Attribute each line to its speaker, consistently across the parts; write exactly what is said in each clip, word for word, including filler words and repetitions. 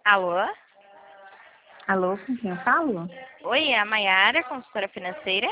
Speaker 1: Alô?
Speaker 2: Alô, com quem eu falo?
Speaker 1: Oi, é a Maiara, consultora financeira?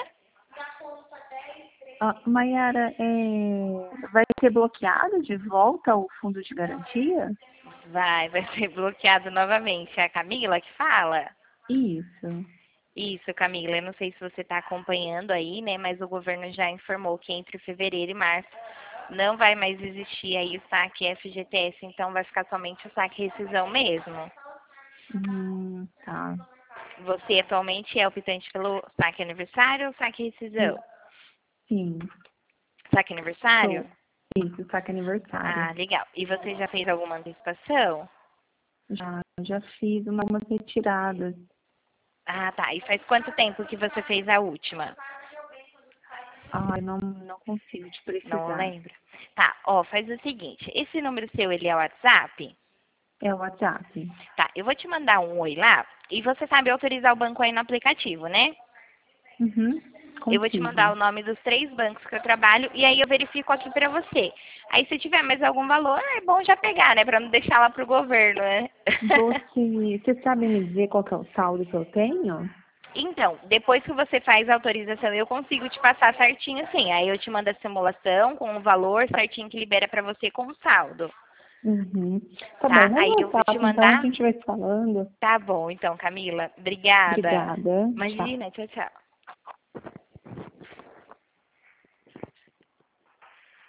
Speaker 2: Ah, Maiara, é, vai ser bloqueado de volta o fundo de garantia?
Speaker 1: Vai, vai ser bloqueado novamente. É a Camila que fala?
Speaker 2: Isso.
Speaker 1: Isso, Camila. Eu não sei se você está acompanhando aí, né? Mas o governo já informou que entre fevereiro e março não vai mais existir aí o saque F G T S, então vai ficar somente o saque rescisão mesmo.
Speaker 2: Hum, tá.
Speaker 1: Você atualmente é optante pelo saque aniversário ou saque rescisão?
Speaker 2: E- Sim,
Speaker 1: Saque aniversário?
Speaker 2: sou. Isso, saque aniversário.
Speaker 1: Ah, legal. E você já fez alguma antecipação?
Speaker 2: Já, já fiz uma- umas retiradas.
Speaker 1: Ah, tá. E faz quanto tempo que você fez a última?
Speaker 2: Ai, não, não consigo te
Speaker 1: Não
Speaker 2: precisar.
Speaker 1: lembro. Tá, ó, faz o seguinte. Esse número seu, ele é o WhatsApp?
Speaker 2: É o WhatsApp.
Speaker 1: Tá, eu vou te mandar um oi lá. E você sabe autorizar o banco aí no aplicativo, né?
Speaker 2: Uhum,
Speaker 1: Eu vou te mandar
Speaker 2: consigo.
Speaker 1: o nome dos três bancos que eu trabalho e aí eu verifico aqui pra você. Aí se tiver mais algum valor, é bom já pegar, né? Pra não deixar lá pro governo, né?
Speaker 2: Você, você sabe me dizer qual que é o saldo que eu tenho?
Speaker 1: Então, depois que você faz a autorização, eu consigo te passar certinho assim. Aí eu te mando a simulação com o valor certinho que libera pra você com o saldo,
Speaker 2: Uhum. Tá bom,
Speaker 1: tá?
Speaker 2: manda
Speaker 1: Aí
Speaker 2: no
Speaker 1: eu vou te
Speaker 2: WhatsApp, então a
Speaker 1: mandar.
Speaker 2: gente vai falando.
Speaker 1: Tá bom, então, Camila. Obrigada.
Speaker 2: Obrigada. Tchau.
Speaker 1: Imagina, tchau, tchau.